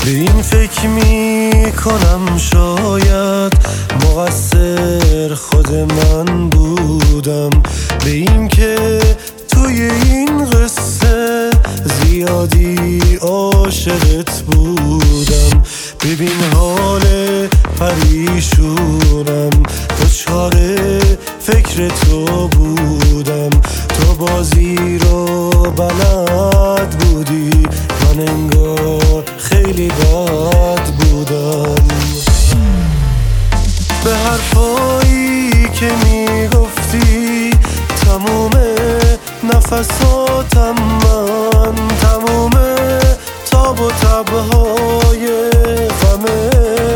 به این فکر میکنم شاید مقصر خود من بودم، به این که توی این قصه زیادی عاشقت بودم. ببین حال پریشونم، دچار فکر تو بودم. تو بازی رو بلد بودی، من انگار خیلی بد بودم. به حرفایی که میگفتی تموم نفساتم من، تموم تاب و تبهای غمه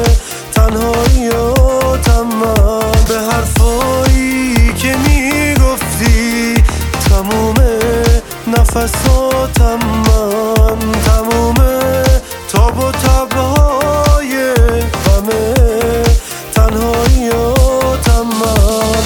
تنهاییاتم من. به حرفایی که میگفتی تموم نفساتم من، تموم تاب و تبهای غمه تنهاییاتم من.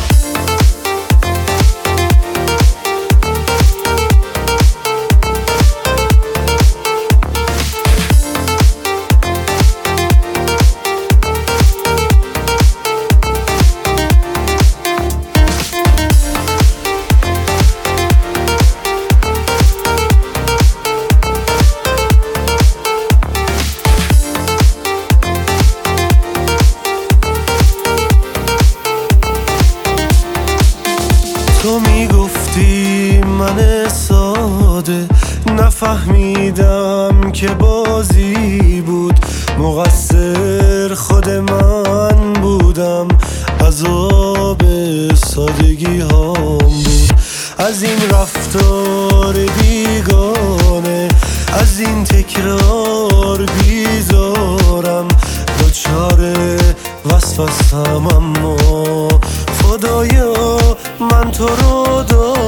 تو میگفتی من ساده نفهمیدم که بازی بود، مقصر خود من بودم، عذاب سادگی هام بود. از این رفتار بیگانه، از این تکرار بیزارم، دچار وسوسه‌ام اما خدایا من تو رو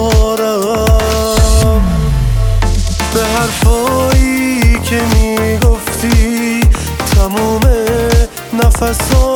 دارم. به حرفایی که میگفتی تموم نفسات